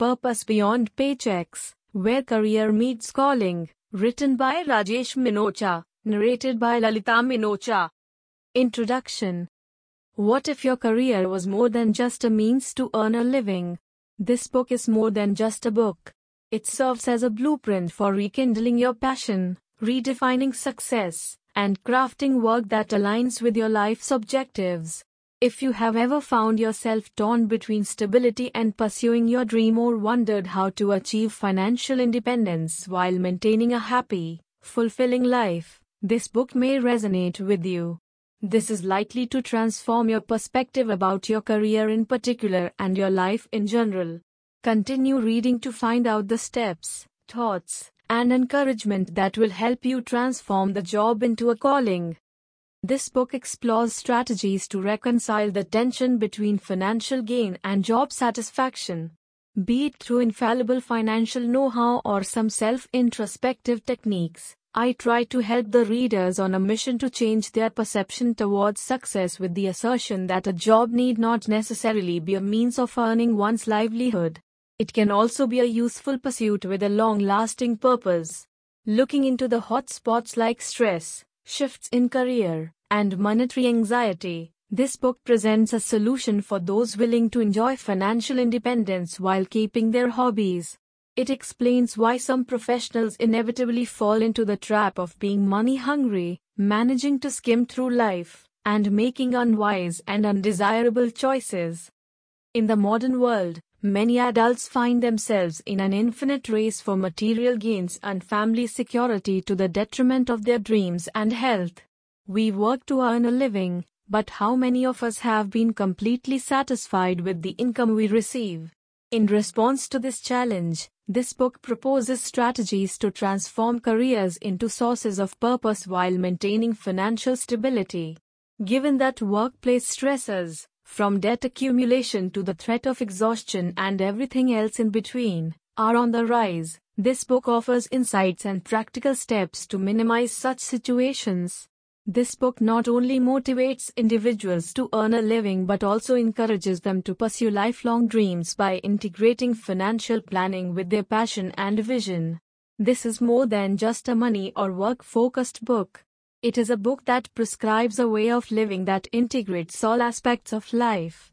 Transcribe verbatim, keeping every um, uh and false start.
Purpose Beyond Paychecks, Where Career Meets Calling, written by Rajesh Minocha, narrated by Lalita Minocha. Introduction. What if your career was more than just a means to earn a living? This book is more than just a book. It serves as a blueprint for rekindling your passion, redefining success, and crafting work that aligns with your life's objectives. If you have ever found yourself torn between stability and pursuing your dream, or wondered how to achieve financial independence while maintaining a happy, fulfilling life, this book may resonate with you. This is likely to transform your perspective about your career in particular and your life in general. Continue reading to find out the steps, thoughts, and encouragement that will help you transform the job into a calling. This book explores strategies to reconcile the tension between financial gain and job satisfaction. Be it through infallible financial know-how or some self-introspective techniques, I try to help the readers on a mission to change their perception towards success with the assertion that a job need not necessarily be a means of earning one's livelihood. It can also be a useful pursuit with a long-lasting purpose. Looking into the hot spots like stress, shifts in career, and monetary anxiety, this book presents a solution for those willing to enjoy financial independence while keeping their hobbies. It explains why some professionals inevitably fall into the trap of being money-hungry, managing to skim through life, and making unwise and undesirable choices. In the modern world, many adults find themselves in an infinite race for material gains and family security to the detriment of their dreams and health. We work to earn a living, but how many of us have been completely satisfied with the income we receive? In response to this challenge, this book proposes strategies to transform careers into sources of purpose while maintaining financial stability. Given that workplace stresses, from debt accumulation to the threat of exhaustion and everything else in between, are on the rise, this book offers insights and practical steps to minimize such situations. This book not only motivates individuals to earn a living but also encourages them to pursue lifelong dreams by integrating financial planning with their passion and vision. This is more than just a money or work-focused book. It is a book that prescribes a way of living that integrates all aspects of life,